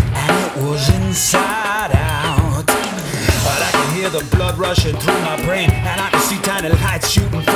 and it was inside out. But I can hear the blood rushing through my brain, and I can see tiny lights shooting